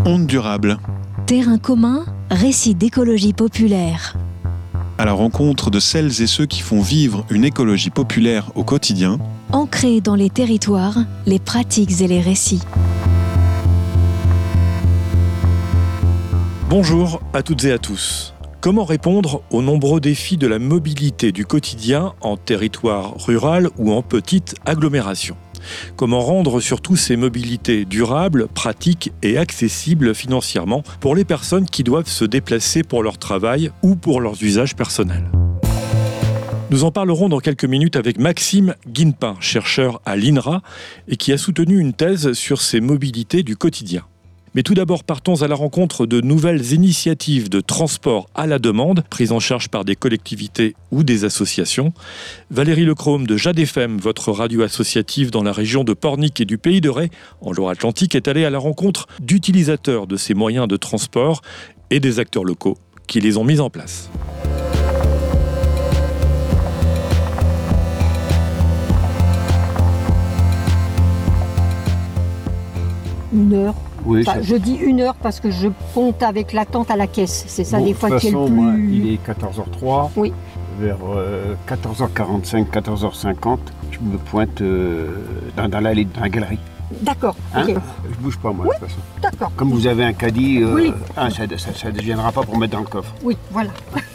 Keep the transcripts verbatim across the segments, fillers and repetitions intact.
Ondes durables. Terrain commun, récit d'écologie populaire. À la rencontre de celles et ceux qui font vivre une écologie populaire au quotidien. Ancrés dans les territoires, les pratiques et les récits. Bonjour à toutes et à tous. Comment répondre aux nombreux défis de la mobilité du quotidien en territoire rural ou en petite agglomération ? Comment rendre surtout ces mobilités durables, pratiques et accessibles financièrement pour les personnes qui doivent se déplacer pour leur travail ou pour leurs usages personnels ? Nous en parlerons dans quelques minutes avec Maxime Guinepin, chercheur à l'I N R A et qui a soutenu une thèse sur ces mobilités du quotidien. Mais tout d'abord, partons à la rencontre de nouvelles initiatives de transport à la demande, prises en charge par des collectivités ou des associations. Valérie Lecrome de Jade F M, votre radio associative dans la région de Pornic et du Pays de Ré, en Loire-Atlantique, est allée à la rencontre d'utilisateurs de ces moyens de transport et des acteurs locaux qui les ont mis en place. Une heure. Oui, Enfin, ça... je dis une heure parce que je compte avec l'attente à la caisse. C'est ça bon, des fois de toute qui est le façon, plus... moi, il est quatorze heures trois. Oui. Vers euh, quatorze heures quarante-cinq, quatorze heures cinquante, je me pointe euh, dans, dans l'allée, dans la galerie. D'accord, Hein ok. Je bouge pas, moi, Oui. de toute façon. D'accord. Comme vous avez un caddie, euh, Oui. hein, ça ne deviendra pas pour mettre dans le coffre. Oui, voilà.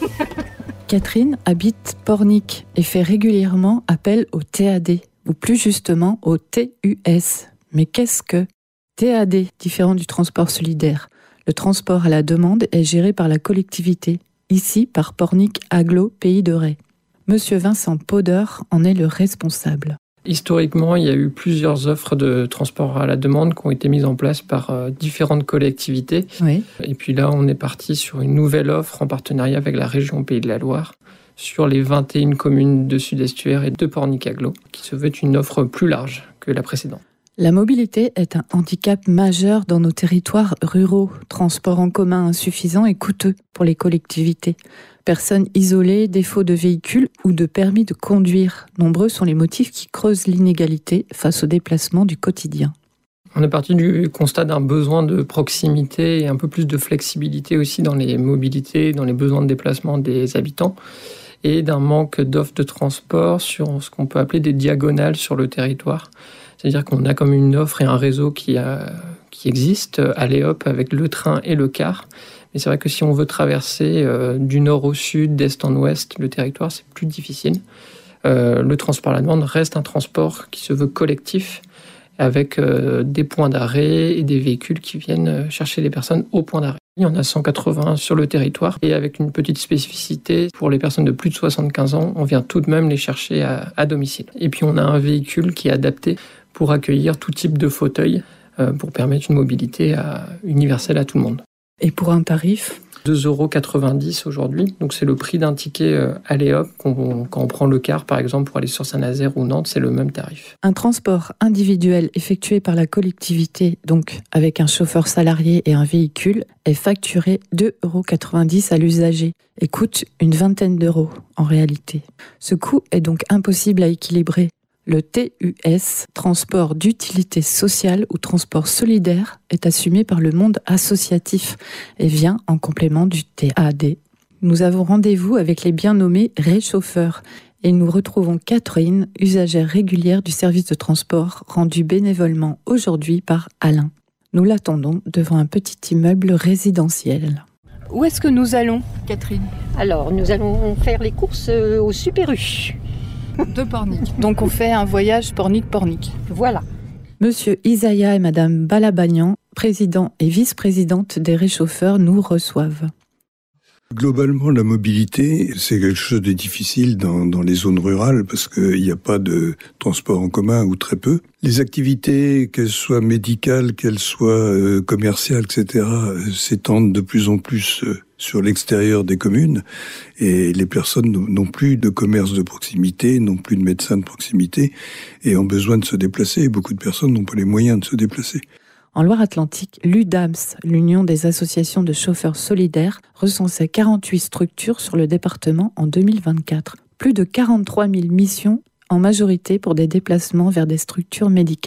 Catherine habite Pornic et fait régulièrement appel au T A D, ou plus justement au T U S. Mais qu'est-ce que T A D, différent du transport solidaire? Le transport à la demande est géré par la collectivité, ici par Pornic Agglo Pays de Ré. Monsieur Vincent Poder en est le responsable. Historiquement, il y a eu plusieurs offres de transport à la demande qui ont été mises en place par euh, différentes collectivités. Oui. Et puis là, on est parti sur une nouvelle offre en partenariat avec la région Pays de la Loire sur les vingt et une communes de Sud-Estuaire et de Pornic-Agglo, qui se veut une offre plus large que la précédente. La mobilité est un handicap majeur dans nos territoires ruraux. Transport en commun insuffisant et coûteux pour les collectivités. Personnes isolées, défaut de véhicule ou de permis de conduire. Nombreux sont les motifs qui creusent l'inégalité face aux déplacements du quotidien. On est parti du constat d'un besoin de proximité et un peu plus de flexibilité aussi dans les mobilités, dans les besoins de déplacement des habitants et d'un manque d'offres de transport sur ce qu'on peut appeler des diagonales sur le territoire. C'est-à-dire qu'on a comme une offre et un réseau qui, a, qui existe, allez hop, avec le train et le car. Mais c'est vrai que si on veut traverser euh, du nord au sud, d'est en ouest, le territoire, c'est plus difficile. Euh, le transport à la demande reste un transport qui se veut collectif, avec euh, des points d'arrêt et des véhicules qui viennent chercher les personnes au point d'arrêt. Il y en a cent quatre-vingts sur le territoire et avec une petite spécificité, pour les personnes de plus de soixante-quinze ans, on vient tout de même les chercher à, à domicile. Et puis on a un véhicule qui est adapté pour accueillir tout type de fauteuil, euh, pour permettre une mobilité à, universelle à tout le monde. Et pour un tarif ? deux euros quatre-vingt-dix aujourd'hui, donc c'est le prix d'un ticket euh, allez hop, quand on, quand on prend le car par exemple pour aller sur Saint-Nazaire ou Nantes, c'est le même tarif. Un transport individuel effectué par la collectivité, donc avec un chauffeur salarié et un véhicule, est facturé deux euros quatre-vingt-dix à l'usager et coûte une vingtaine d'euros en réalité. Ce coût est donc impossible à équilibrer. Le T U S, transport d'utilité sociale ou transport solidaire, est assumé par le monde associatif et vient en complément du T A D. Nous avons rendez-vous avec les bien nommés réchauffeurs et nous retrouvons Catherine, usagère régulière du service de transport rendu bénévolement aujourd'hui par Alain. Nous l'attendons devant un petit immeuble résidentiel. Où est-ce que nous allons, Catherine ? Alors, nous allons faire les courses euh, au Super U. De Pornic. Donc on fait un voyage Pornic-Pornic. Voilà. Monsieur Isaya et Madame Balabagnan, président et vice-présidente des réchauffeurs, nous reçoivent. Globalement, la mobilité, c'est quelque chose de difficile dans, dans les zones rurales parce qu'il n'y a pas de transport en commun ou très peu. Les activités, qu'elles soient médicales, qu'elles soient euh, commerciales, et cetera, euh, s'étendent de plus en plus euh, sur l'extérieur des communes et les personnes n'ont plus de commerce de proximité, n'ont plus de médecins de proximité et ont besoin de se déplacer. Beaucoup de personnes n'ont pas les moyens de se déplacer. En Loire-Atlantique, l'U D A M S, l'Union des associations de chauffeurs solidaires, recensait quarante-huit structures sur le département en deux mille vingt-quatre. Plus de quarante-trois mille missions, en majorité pour des déplacements vers des structures médicales.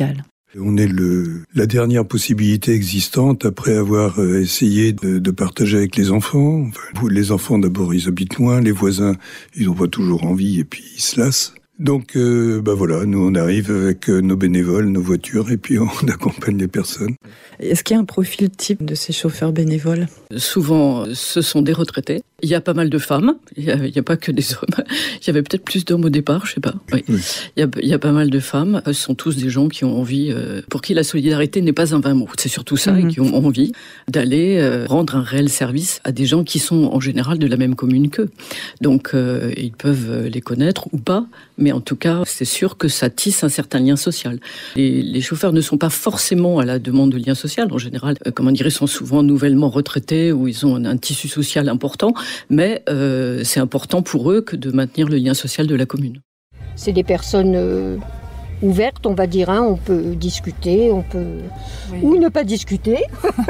On est le, la dernière possibilité existante après avoir essayé de, de partager avec les enfants. Enfin, les enfants, d'abord, ils habitent loin. Les voisins, ils n'ont pas toujours envie et puis ils se lassent. Donc, euh, bah voilà, nous on arrive avec nos bénévoles, nos voitures, et puis on accompagne les personnes. Est-ce qu'il y a un profil type de ces chauffeurs bénévoles ? Souvent, ce sont des retraités. Il y a pas mal de femmes, il n'y a, a pas que des hommes. Il y avait peut-être plus d'hommes au départ, je sais pas. Oui. Oui. Il, y a, il y a pas mal de femmes. Ce sont tous des gens qui ont envie, euh, pour qui la solidarité n'est pas un vain mot. C'est surtout ça, mmh. et qui ont envie d'aller euh, rendre un réel service à des gens qui sont en général de la même commune qu'eux. Donc, euh, ils peuvent les connaître ou pas, mais en tout cas, c'est sûr que ça tisse un certain lien social. Les, les chauffeurs ne sont pas forcément à la demande de lien social. En général, euh, comment dire, ils sont souvent nouvellement retraités ou ils ont un, un tissu social important. Mais euh, c'est important pour eux que de maintenir le lien social de la commune. C'est des personnes euh, ouvertes, on va dire. Hein. On peut discuter, on peut... Oui. Ou ne pas discuter.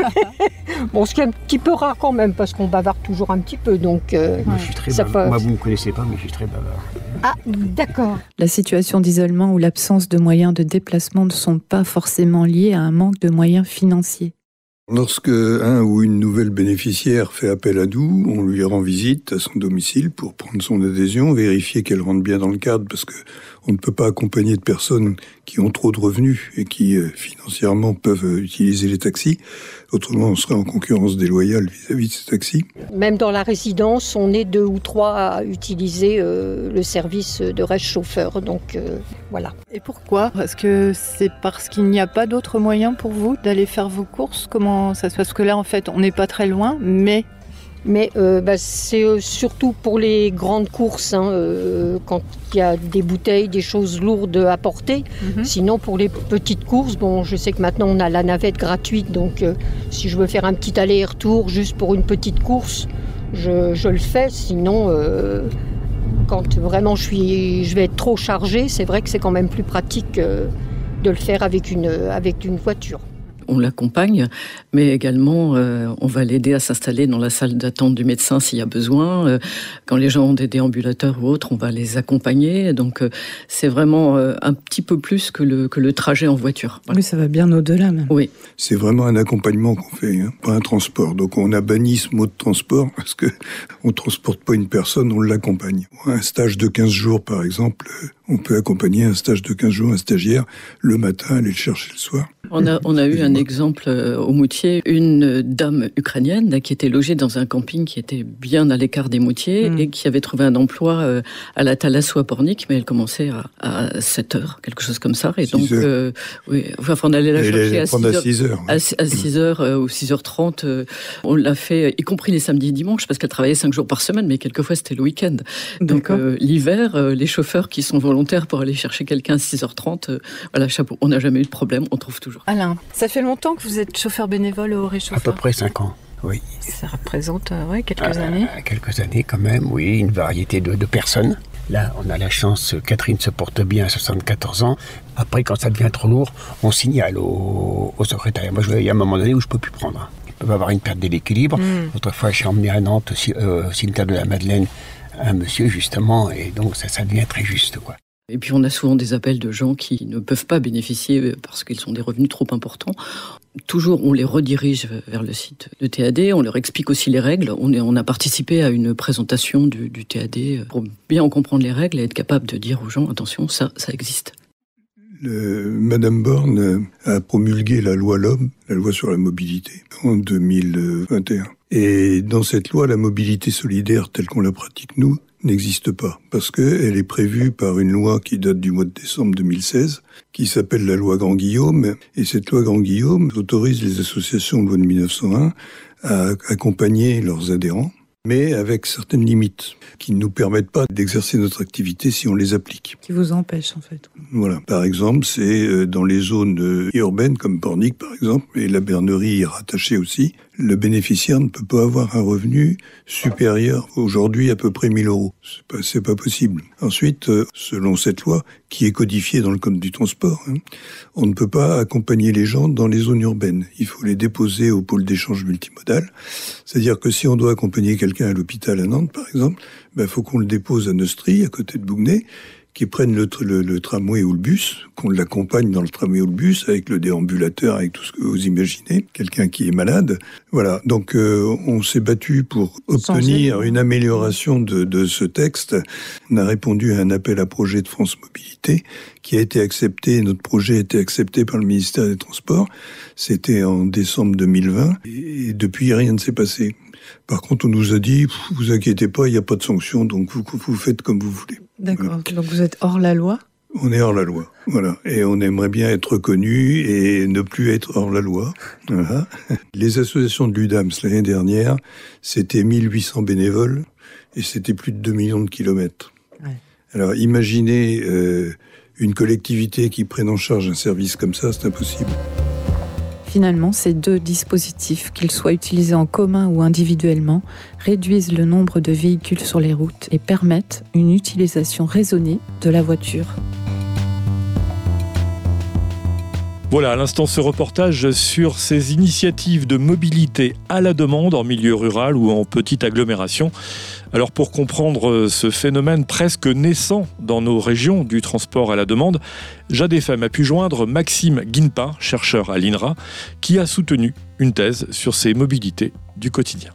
Bon, ce qui est un petit peu rare quand même, parce qu'on bavarde toujours un petit peu. Donc, euh, Moi, je suis très bavard. Fait... Moi, vous ne me connaissez pas, mais je suis très bavard. Ah, d'accord. La situation d'isolement ou l'absence de moyens de déplacement ne sont pas forcément liées à un manque de moyens financiers. Lorsque un ou une nouvelle bénéficiaire fait appel à nous, on lui rend visite à son domicile pour prendre son adhésion, vérifier qu'elle rentre bien dans le cadre, parce que on ne peut pas accompagner de personnes qui ont trop de revenus et qui euh, financièrement peuvent euh, utiliser les taxis. Autrement, on serait en concurrence déloyale vis-à-vis de ces taxis. Même dans la résidence, on est deux ou trois à utiliser euh, le service de reste chauffeur. Donc euh, voilà. Et pourquoi ? Est-ce que c'est parce qu'il n'y a pas d'autres moyens pour vous d'aller faire vos courses ? Comment ça se passe ? Parce que là, en fait, on n'est pas très loin, mais... Mais euh, bah, c'est euh, surtout pour les grandes courses, hein, euh, quand il y a des bouteilles, des choses lourdes à porter. Mm-hmm. Sinon, pour les petites courses, bon, je sais que maintenant on a la navette gratuite, donc euh, si je veux faire un petit aller-retour juste pour une petite course, je, je le fais. Sinon, euh, quand vraiment je, suis, je vais être trop chargée, c'est vrai que c'est quand même plus pratique euh, de le faire avec une, avec une voiture. On l'accompagne, mais également euh, on va l'aider à s'installer dans la salle d'attente du médecin s'il y a besoin. Euh, quand les gens ont des déambulateurs ou autres, on va les accompagner. Donc euh, c'est vraiment euh, un petit peu plus que le, que le trajet en voiture. Voilà. Oui, ça va bien au-delà même. Oui. C'est vraiment un accompagnement qu'on fait, hein, pas un transport. Donc on a banni ce mot de transport parce qu'on ne transporte pas une personne, on l'accompagne. Un stage de quinze jours par exemple, on peut accompagner un stage de quinze jours, un stagiaire, le matin, aller le chercher le soir. On a, on a eu un exemple au Moutier, une dame ukrainienne qui était logée dans un camping qui était bien à l'écart des Moutiers mmh. et qui avait trouvé un emploi à la Thalasso à Pornic, mais elle commençait à, à sept heures, quelque chose comme ça. Et donc, euh, oui, enfin, on allait la chercher à six heures. À six heures euh, ou six heures trente. Euh, on l'a fait, y compris les samedis et dimanches, parce qu'elle travaillait cinq jours par semaine, mais quelquefois c'était le week-end. Donc euh, l'hiver, euh, les chauffeurs qui sont volontaires pour aller chercher quelqu'un à six heures trente, euh, voilà, chapeau. On n'a jamais eu de problème, on trouve toujours. Alain, ça fait longtemps que vous êtes chauffeur bénévole au Réchauffeur ? À peu près cinq ans, oui. Ça représente euh, ouais, quelques euh, années Quelques années quand même, oui, une variété de, de personnes. Là, on a la chance, Catherine se porte bien à soixante-quatorze ans. Après, quand ça devient trop lourd, on signale au, au secrétariat. Moi, il y a un moment donné où je ne peux plus prendre. Il peut y avoir une perte de l'équilibre. Mmh. Autrefois, j'ai emmené à Nantes, euh, au cimetière de la Madeleine, un monsieur, justement, et donc ça, ça devient très juste, quoi. Et puis on a souvent des appels de gens qui ne peuvent pas bénéficier parce qu'ils ont des revenus trop importants. Toujours, on les redirige vers le site de T A D, on leur explique aussi les règles. On, est, on a participé à une présentation du, du T A D pour bien en comprendre les règles et être capable de dire aux gens, attention, ça, ça existe. Le, Madame Borne a promulgué la loi L'Homme, la loi sur la mobilité, en deux mille vingt et un. Et dans cette loi, la mobilité solidaire telle qu'on la pratique nous, n'existe pas, parce qu'elle est prévue par une loi qui date du mois de décembre deux mille seize, qui s'appelle la loi Grand-Guillaume, et cette loi Grand-Guillaume autorise les associations de loi de mille neuf cent un à accompagner leurs adhérents, mais avec certaines limites, qui ne nous permettent pas d'exercer notre activité si on les applique. Qui vous empêchent, en fait. Voilà. Par exemple, c'est dans les zones urbaines, comme Pornic, par exemple, et la Bernerie est rattachée aussi, le bénéficiaire ne peut pas avoir un revenu supérieur aujourd'hui à peu près mille euros. C'est pas, c'est pas possible. Ensuite, selon cette loi, qui est codifiée dans le code du transport, hein, on ne peut pas accompagner les gens dans les zones urbaines. Il faut les déposer au pôle d'échange multimodal. C'est-à-dire que si on doit accompagner quelqu'un à l'hôpital à Nantes, par exemple, ben, faut qu'on le dépose à Neustrie, à côté de Bougnay, qui prennent le, le, le tramway ou le bus, qu'on l'accompagne dans le tramway ou le bus avec le déambulateur, avec tout ce que vous imaginez, quelqu'un qui est malade. Voilà, donc euh, on s'est battu pour obtenir Changer. une amélioration de, de ce texte. On a répondu à un appel à projet de France Mobilité qui a été accepté. Notre projet a été accepté par le ministère des Transports. C'était en décembre deux mille vingt et depuis rien ne s'est passé. Par contre, on nous a dit, vous inquiétez pas, il n'y a pas de sanction, donc vous, vous faites comme vous voulez. D'accord, voilà. Donc vous êtes hors la loi ? On est hors la loi, voilà. Et on aimerait bien être reconnu et ne plus être hors la loi. Voilà. Les associations de l'U D A M S l'année dernière, c'était mille huit cents bénévoles et c'était plus de deux millions de kilomètres. Ouais. Alors imaginez euh, une collectivité qui prenne en charge un service comme ça, c'est impossible. Finalement, ces deux dispositifs, qu'ils soient utilisés en commun ou individuellement, réduisent le nombre de véhicules sur les routes et permettent une utilisation raisonnée de la voiture. Voilà, à l'instant, ce reportage sur ces initiatives de mobilité à la demande en milieu rural ou en petite agglomération. Alors pour comprendre ce phénomène presque naissant dans nos régions du transport à la demande, Jade F M a pu joindre Maxime Guinepin, chercheur à l'I N R A, qui a soutenu une thèse sur ces mobilités du quotidien.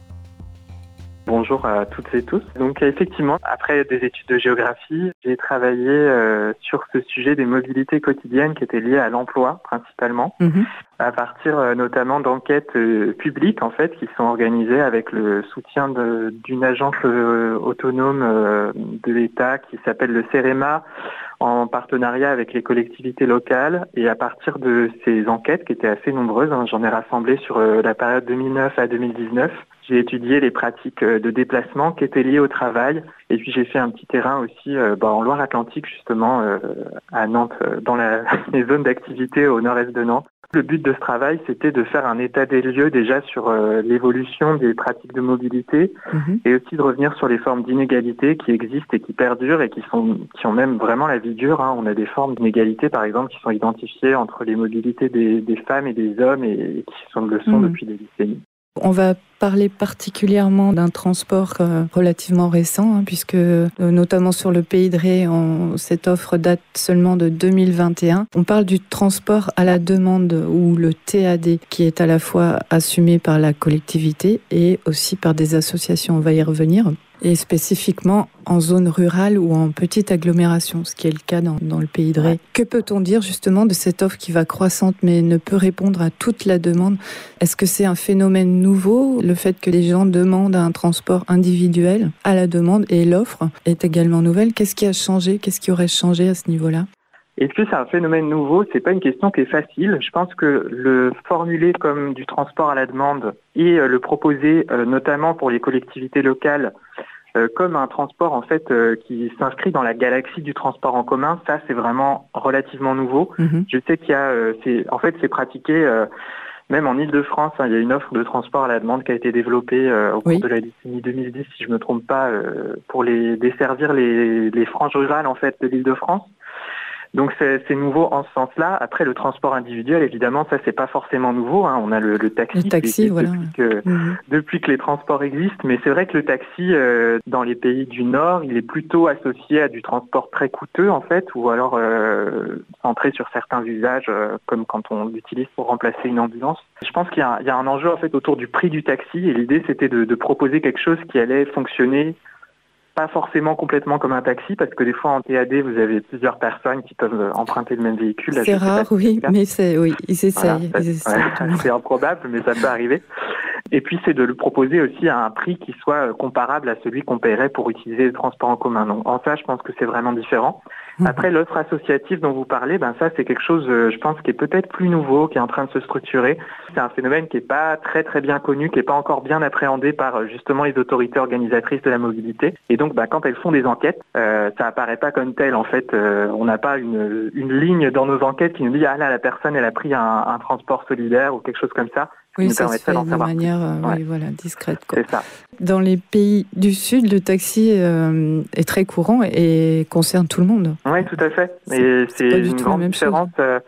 Bonjour à toutes et tous. Donc effectivement, après des études de géographie, j'ai travaillé euh, sur ce sujet des mobilités quotidiennes qui étaient liées à l'emploi principalement, mmh. à partir euh, notamment d'enquêtes euh, publiques en fait qui sont organisées avec le soutien de, d'une agence euh, autonome euh, de l'État qui s'appelle le CEREMA, en partenariat avec les collectivités locales. Et à partir de ces enquêtes qui étaient assez nombreuses, hein, j'en ai rassemblé sur euh, la période deux mille neuf à deux mille dix-neuf, j'ai étudié les pratiques de déplacement qui étaient liées au travail et puis j'ai fait un petit terrain aussi euh, bah, en Loire-Atlantique justement euh, à Nantes, euh, dans la, les zones d'activité au nord-est de Nantes. Le but de ce travail, c'était de faire un état des lieux déjà sur euh, l'évolution des pratiques de mobilité mmh. et aussi de revenir sur les formes d'inégalité qui existent et qui perdurent et qui sont qui ont même vraiment la vie dure. Hein. On a des formes d'inégalité, par exemple, qui sont identifiées entre les mobilités des, des femmes et des hommes et, et qui sont de leçons mmh. depuis des décennies. On va parler particulièrement d'un transport euh, relativement récent, hein, puisque euh, notamment sur le Pays de Ré, on, cette offre date seulement de deux mille vingt et un. On parle du transport à la demande ou le T A D, qui est à la fois assumé par la collectivité et aussi par des associations. On va y revenir. Et spécifiquement en zone rurale ou en petite agglomération, ce qui est le cas dans, dans le Pays de Ré. Que peut-on dire justement de cette offre qui va croissante mais ne peut répondre à toute la demande ? Est-ce que c'est un phénomène nouveau, le fait que les gens demandent un transport individuel à la demande et l'offre est également nouvelle ? Qu'est-ce qui a changé ? Qu'est-ce qui aurait changé à ce niveau-là ? Est-ce que c'est un phénomène nouveau ? C'est pas une question qui est facile. Je pense que le formuler comme du transport à la demande et le proposer euh, notamment pour les collectivités locales euh, comme un transport en fait euh, qui s'inscrit dans la galaxie du transport en commun, ça c'est vraiment relativement nouveau. Mmh. Je sais qu'il y a, euh, c'est, en fait c'est pratiqué euh, même en Ile-de-France. Hein, il y a une offre de transport à la demande qui a été développée euh, au cours oui. de la décennie deux mille dix, si je me trompe pas, euh, pour les desservir les, les franges rurales en fait de l'Île-de-France. Donc c'est, c'est nouveau en ce sens-là. Après le transport individuel, évidemment, ça c'est pas forcément nouveau. Hein. On a le, le taxi, le taxi voilà. depuis, que, mmh. depuis que les transports existent. Mais c'est vrai que le taxi, euh, dans les pays du Nord, il est plutôt associé à du transport très coûteux en fait, ou alors euh, centré sur certains usages, euh, comme quand on l'utilise pour remplacer une ambulance. Je pense qu'il y a, il y a un enjeu en fait autour du prix du taxi, et l'idée c'était de, de proposer quelque chose qui allait fonctionner. Pas forcément complètement comme un taxi, parce que des fois en T A D, vous avez plusieurs personnes qui peuvent emprunter le même véhicule. Là, c'est rare, oui, mais c'est, oui, ils essayent. Voilà, ils essayent ouais, c'est improbable, mais ça peut arriver. Et puis, c'est de le proposer aussi à un prix qui soit comparable à celui qu'on paierait pour utiliser le transport en commun. Donc, en ça, je pense que c'est vraiment différent. Mmh. Après, l'offre associative dont vous parlez, ben ça, c'est quelque chose, je pense, qui est peut-être plus nouveau, qui est en train de se structurer. C'est un phénomène qui est pas très, très bien connu, qui est pas encore bien appréhendé par, justement, les autorités organisatrices de la mobilité. Et donc, ben, quand elles font des enquêtes, euh, ça apparaît pas comme tel. En fait, euh, on n'a pas une, une ligne dans nos enquêtes qui nous dit, ah là, la personne, elle a pris un, un transport solidaire ou quelque chose comme ça. Oui, ça se fait de manière euh, ouais. oui, voilà, discrète. Quoi. C'est ça. Dans les pays du Sud, le taxi euh, est très courant et concerne tout le monde. Oui, tout à fait. Et c'est, c'est une grande différence. Euh,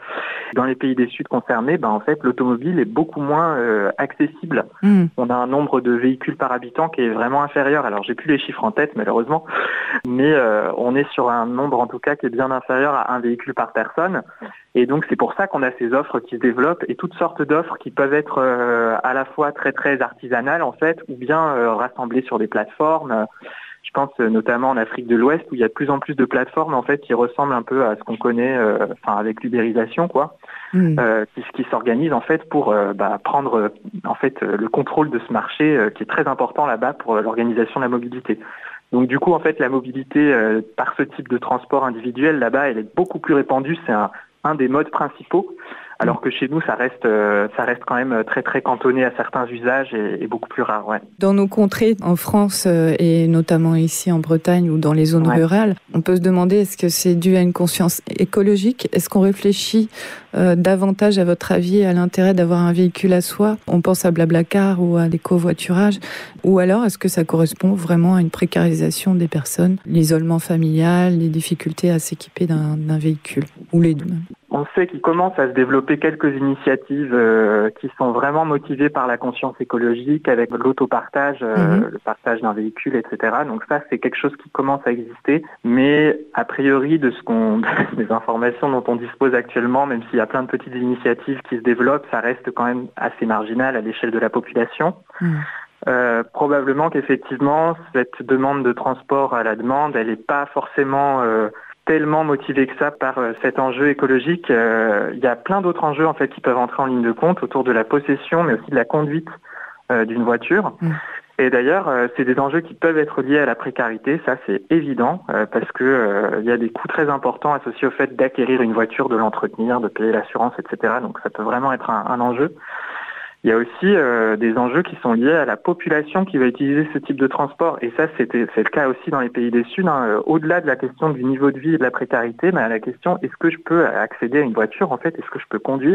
Dans les pays des Sud concernés, ben, en fait, l'automobile est beaucoup moins euh, accessible. Mmh. On a un nombre de véhicules par habitant qui est vraiment inférieur. Alors, j'ai plus les chiffres en tête, malheureusement, mais euh, on est sur un nombre, en tout cas, qui est bien inférieur à un véhicule par personne. Et donc, c'est pour ça qu'on a ces offres qui se développent et toutes sortes d'offres qui peuvent être euh, à la fois très, très artisanales, en fait, ou bien euh, rassemblées sur des plateformes. Je pense euh, notamment en Afrique de l'Ouest, où il y a de plus en plus de plateformes, en fait, qui ressemblent un peu à ce qu'on connaît, euh, enfin, avec l'ubérisation, quoi, mmh. euh, qui, qui s'organisent, en fait, pour euh, bah, prendre, euh, en fait, euh, le contrôle de ce marché euh, qui est très important là-bas pour euh, l'organisation de la mobilité. Donc du coup, en fait, la mobilité euh, par ce type de transport individuel, là-bas, elle est beaucoup plus répandue. C'est un un des modes principaux, alors que chez nous, ça reste, euh, ça reste quand même très très cantonné à certains usages et, et beaucoup plus rare. Ouais. Dans nos contrées, en France euh, et notamment ici en Bretagne ou dans les zones ouais. rurales, on peut se demander est-ce que c'est dû à une conscience écologique ? Est-ce qu'on réfléchit euh, davantage, à votre avis, à l'intérêt d'avoir un véhicule à soi ? On pense à Blablacar ou à des covoiturages. Ou alors, est-ce que ça correspond vraiment à une précarisation des personnes, l'isolement familial, les difficultés à s'équiper d'un, d'un véhicule ? Ou les deux ? On sait qu'il commence à se développer quelques initiatives euh, qui sont vraiment motivées par la conscience écologique, avec l'autopartage, euh, mmh. le partage d'un véhicule, et cetera. Donc ça, c'est quelque chose qui commence à exister. Mais a priori, de ce qu'on, des informations dont on dispose actuellement, même s'il y a plein de petites initiatives qui se développent, ça reste quand même assez marginal à l'échelle de la population. Mmh. Euh, probablement qu'effectivement, cette demande de transport à la demande, elle n'est pas forcément... Euh, tellement motivé que ça par euh, cet enjeu écologique. Euh, il y a plein d'autres enjeux en fait qui peuvent entrer en ligne de compte autour de la possession, mais aussi de la conduite euh, d'une voiture. Mmh. Et d'ailleurs, euh, c'est des enjeux qui peuvent être liés à la précarité, ça c'est évident, euh, parce que euh, il y a des coûts très importants associés au fait d'acquérir une voiture, de l'entretenir, de payer l'assurance, et cetera. Donc ça peut vraiment être un, un enjeu. Il y a aussi euh, des enjeux qui sont liés à la population qui va utiliser ce type de transport. Et ça, c'était, c'est le cas aussi dans les pays du Sud. Hein. Euh, au-delà de la question du niveau de vie et de la précarité, bah, la question, est-ce que je peux accéder à une voiture, en fait, est-ce que je peux conduire ?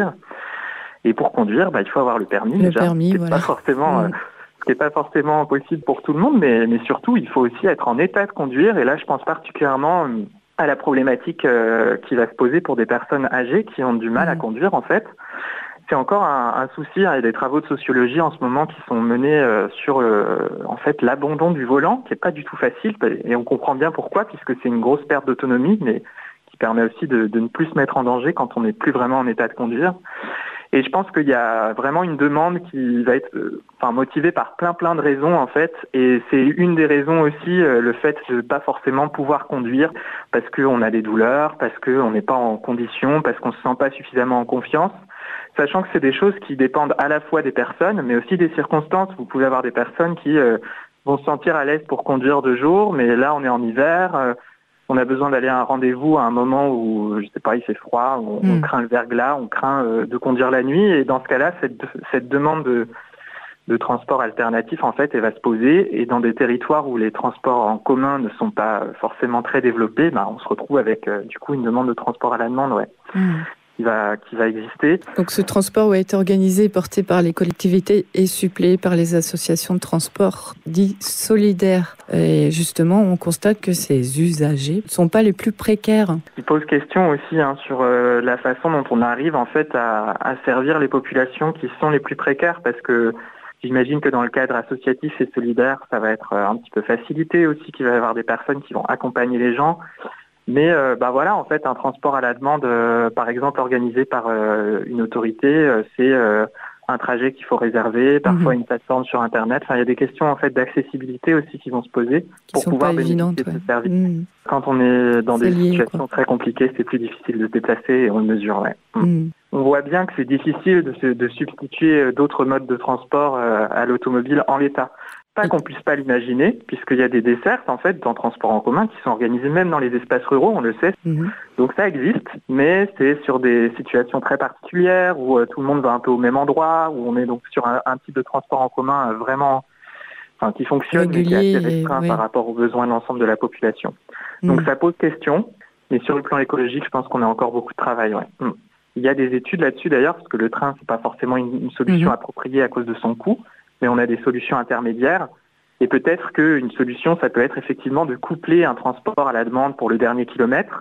Et pour conduire, bah, il faut avoir le permis. Le déjà, permis, ce qui voilà. Pas forcément, mmh. euh, ce qui n'est pas forcément possible pour tout le monde, mais, mais surtout, il faut aussi être en état de conduire. Et là, je pense particulièrement à la problématique euh, qui va se poser pour des personnes âgées qui ont du mal mmh. à conduire, en fait. C'est encore un, un souci. Hein. Il y a des travaux de sociologie en ce moment qui sont menés euh, sur euh, en fait l'abandon du volant, qui est pas du tout facile, et on comprend bien pourquoi, puisque c'est une grosse perte d'autonomie, mais qui permet aussi de, de ne plus se mettre en danger quand on n'est plus vraiment en état de conduire. Et je pense qu'il y a vraiment une demande qui va être euh, enfin, motivée par plein plein de raisons en fait, et c'est une des raisons aussi euh, le fait de pas forcément pouvoir conduire parce qu'on a des douleurs, parce qu'on n'est pas en condition, parce qu'on se sent pas suffisamment en confiance. Sachant que c'est des choses qui dépendent à la fois des personnes, mais aussi des circonstances. Vous pouvez avoir des personnes qui euh, vont se sentir à l'aise pour conduire de jour, mais là on est en hiver, euh, on a besoin d'aller à un rendez-vous à un moment où, je sais pas, il fait froid, on, mmh. on craint le verglas, on craint euh, de conduire la nuit, et dans ce cas-là, cette, cette demande de, de transport alternatif, en fait, elle va se poser, et dans des territoires où les transports en commun ne sont pas forcément très développés, bah, on se retrouve avec euh, du coup une demande de transport à la demande, ouais. Mmh. Qui va, qui va exister. Donc ce transport va être organisé et porté par les collectivités et suppléé par les associations de transport dits solidaires. Et justement, on constate que ces usagers ne sont pas les plus précaires. Il pose question aussi hein, sur euh, la façon dont on arrive en fait à, à servir les populations qui sont les plus précaires, parce que j'imagine que dans le cadre associatif et solidaire, ça va être un petit peu facilité aussi, qu'il va y avoir des personnes qui vont accompagner les gens. Mais euh, bah voilà, en fait, un transport à la demande, euh, par exemple, organisé par euh, une autorité, euh, c'est euh, un trajet qu'il faut réserver, parfois mmh. une plateforme sur Internet. Enfin, il y a des questions en fait d'accessibilité aussi qui vont se poser qui pour pouvoir bénéficier de ce service. Mmh. Quand on est dans c'est des lié, situations quoi. Très compliquées, c'est plus difficile de se déplacer et on le mesure. Ouais. Mmh. Mmh. On voit bien que c'est difficile de, se, de substituer d'autres modes de transport euh, à l'automobile en l'état. Pas qu'on puisse pas l'imaginer, puisqu'il y a des dessertes en fait dans transport en commun qui sont organisées même dans les espaces ruraux, on le sait. Mmh. Donc ça existe, mais c'est sur des situations très particulières où euh, tout le monde va un peu au même endroit, où on est donc sur un, un type de transport en commun euh, vraiment, enfin qui fonctionne régulier, mais qui est assez restreint et, par oui. rapport aux besoins de l'ensemble de la population. Mmh. Donc ça pose question, mais sur le plan écologique, je pense qu'on a encore beaucoup de travail. Ouais. Mmh. Il y a des études là-dessus d'ailleurs, parce que le train c'est pas forcément une, une solution mmh. appropriée à cause de son coût. Mais on a des solutions intermédiaires. Et peut-être qu'une solution, ça peut être effectivement de coupler un transport à la demande pour le dernier kilomètre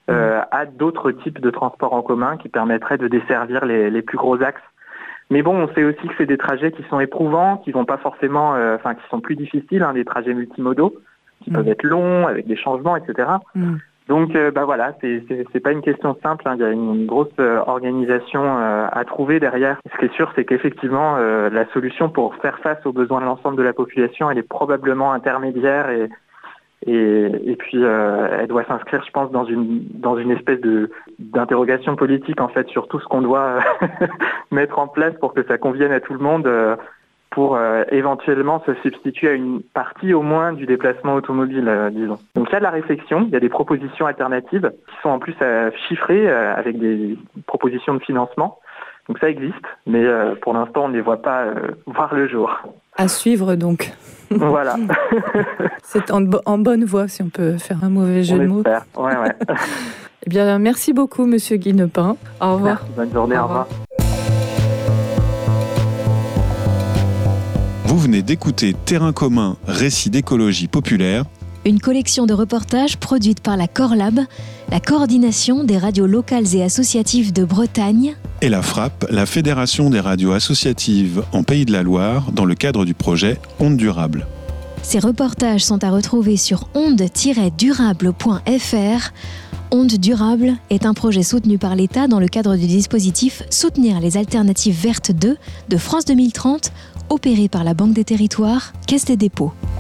euh, à d'autres types de transports en commun qui permettraient de desservir les, les plus gros axes. Mais bon, on sait aussi que c'est des trajets qui sont éprouvants, qui vont pas forcément, euh, enfin, qui sont plus difficiles, hein, des trajets multimodaux, qui mmh. peuvent être longs, avec des changements, et cetera. Mmh. Donc, euh, bah voilà, c'est, c'est, c'est pas une question simple, hein. Il y a une, une grosse euh, organisation euh, à trouver derrière. Ce qui est sûr, c'est qu'effectivement, euh, la solution pour faire face aux besoins de l'ensemble de la population, elle est probablement intermédiaire et Et, et puis, euh, elle doit s'inscrire, je pense, dans une dans une espèce de d'interrogation politique, en fait, sur tout ce qu'on doit mettre en place pour que ça convienne à tout le monde, euh, pour euh, éventuellement se substituer à une partie, au moins, du déplacement automobile, euh, disons. Donc, il y a de la réflexion, il y a des propositions alternatives qui sont en plus euh, chiffrées euh, avec des propositions de financement. Donc, ça existe, mais euh, pour l'instant, on ne les voit pas euh, voir le jour. À suivre, donc. Voilà. C'est en, en bonne voie, si on peut faire un mauvais jeu on de mots. Espère. Ouais, ouais. Eh bien, merci beaucoup, Monsieur Guillepin. Au revoir. Merci, bonne journée, au revoir. Vous venez d'écouter Terrain commun, récit d'écologie populaire. Une collection de reportages produite par la Corlab, la coordination des radios locales et associatives de Bretagne, et la FRAP, la Fédération des radios associatives en Pays de la Loire, dans le cadre du projet Ondes Durables. Ces reportages sont à retrouver sur ondes tiret durable point f r. Ondes Durables est un projet soutenu par l'État dans le cadre du dispositif Soutenir les alternatives vertes deux de France deux mille trente, opéré par la Banque des Territoires, Caisse des dépôts.